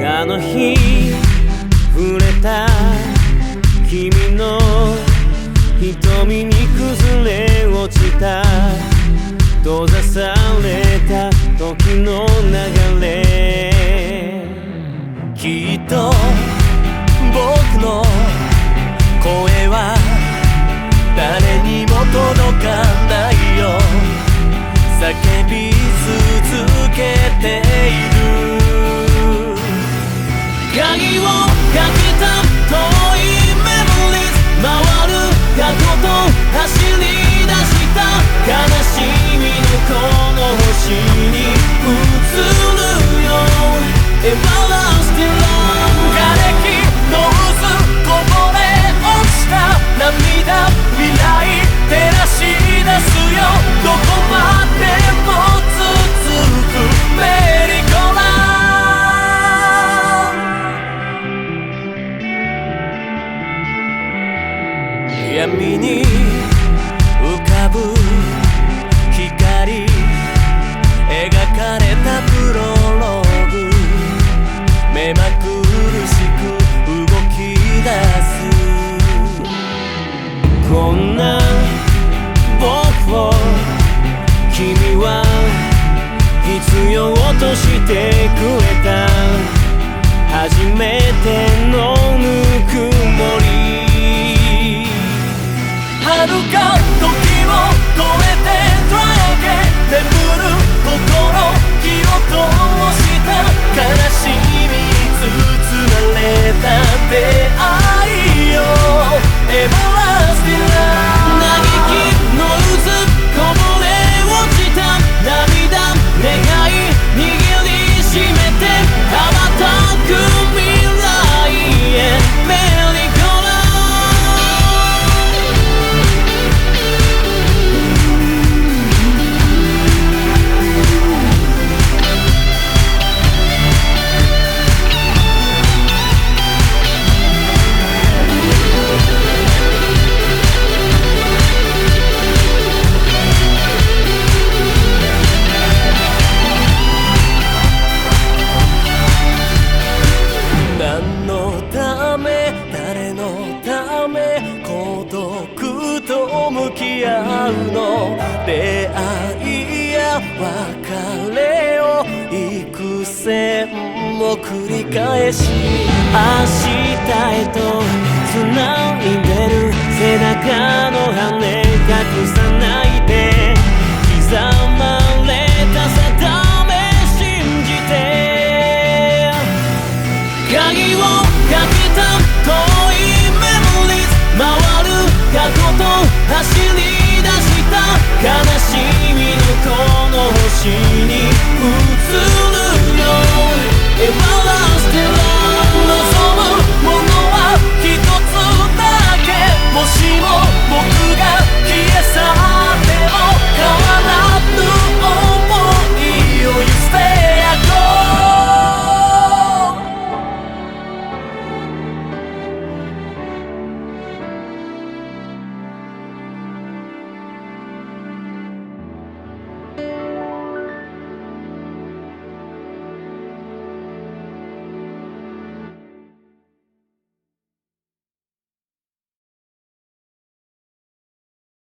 あの日触れた君の瞳に崩れ落ちた閉ざされた時の流れきっと僕の声は誰にも届かないよ叫び続けている鍵をかけた遠いメモリーズ回る過去と走り出した悲しみのこの星に映るよ Everlasting Love 枯れ木の渦こぼれ落ちた涙未来照らし出すよどこまでも続くメリーゴーランド闇に浮かぶ光描かれたプロローグ目まぐるしく動き出すこんな僕を君は必要としてくれた初めてのぬくもり遥か時を越えて Try again 眠る心火を通した悲しみに包まれた出会いよ Everlasting Love 嘆きの渦こぼれ落ちた涙願い握りしめて羽ばたく未来へメリーゴーラ何のため誰のため孤独と向き合うの出会いや別れを幾千も繰り返し明日へと繋いでる背中の羽隠さないで刻まれた定め信じて鍵をかけた遠いメモリーズ回る過去と走り出した悲しみのこの星に映るよ